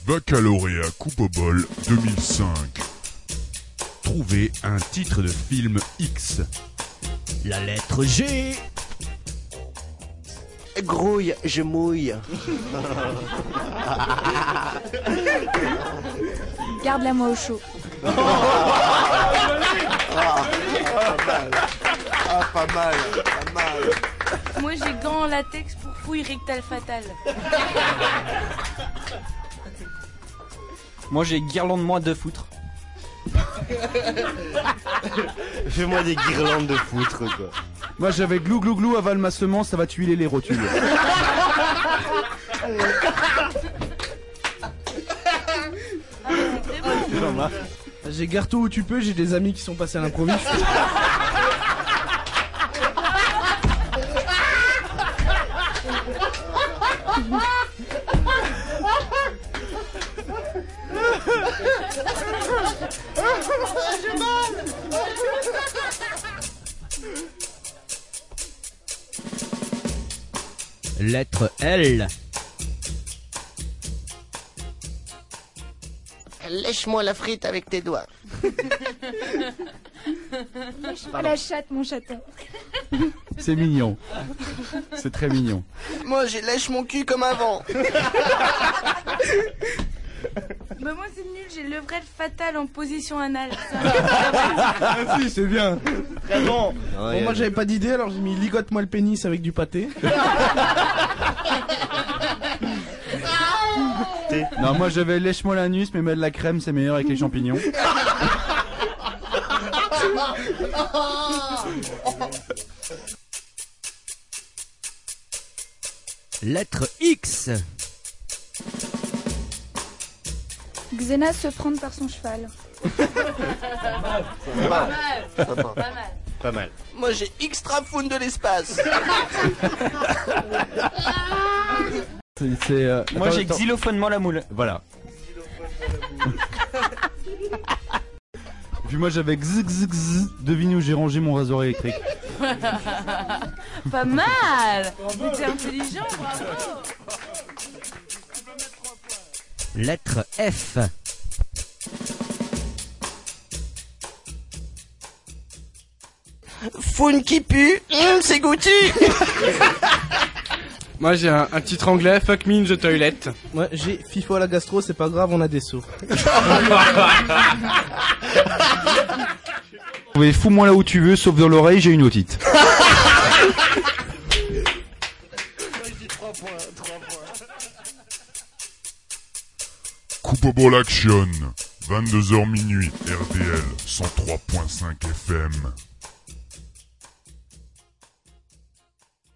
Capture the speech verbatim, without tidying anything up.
Baccalauréat Coupe au bol deux mille cinq. Trouvez un titre de film X. La lettre G. Grouille, je mouille. Garde-la-moi au chaud. Ah, pas mal. Ah, pas mal, pas mal. Moi j'ai gants en latex pour fouille rectale fatale. Moi j'ai guirlande-moi de foutre. Fais-moi des guirlandes de foutre, quoi. Moi j'avais glou glou glou, avale ma semence, ça va tuiler les rotules. J'ai Gartou où tu peux, j'ai des amis qui sont passés à l'improviste. Lettre L. Lèche-moi la frite avec tes doigts. Lèche-moi la chatte, mon chaton. C'est mignon. C'est très mignon. Moi, j'ai lèche mon cul comme avant. Bah moi c'est nul, j'ai levrette fatale en position anale. Ah si, c'est bien. Très bon. Bon, moi j'avais pas d'idée, alors j'ai mis ligote-moi le pénis avec du pâté. Non, moi j'avais lèche-moi l'anus, mais mettre de la crème c'est meilleur avec les champignons. Lettre X. Xena se prendre par son cheval. Pas mal. Pas mal. Pas mal. Moi, j'ai extra faune de l'espace. C'est, c'est, euh... Moi attends, j'ai attends. xylophonement la moule. Voilà. Puis moi j'avais gz gz gz. Devine où j'ai rangé mon rasoir électrique. Pas mal. T'es intelligent, bravo. Lettre F. Faune qui pue, hum, c'est goûtu. Moi j'ai un, un titre anglais, Fuck me in the toilet. Moi j'ai FIFO à la gastro, c'est pas grave, on a des sous. Oui, fous-moi là où tu veux, sauf dans l'oreille, j'ai une otite. Coupe au bol action. vingt-deux heures minuit, R D L cent trois point cinq F M.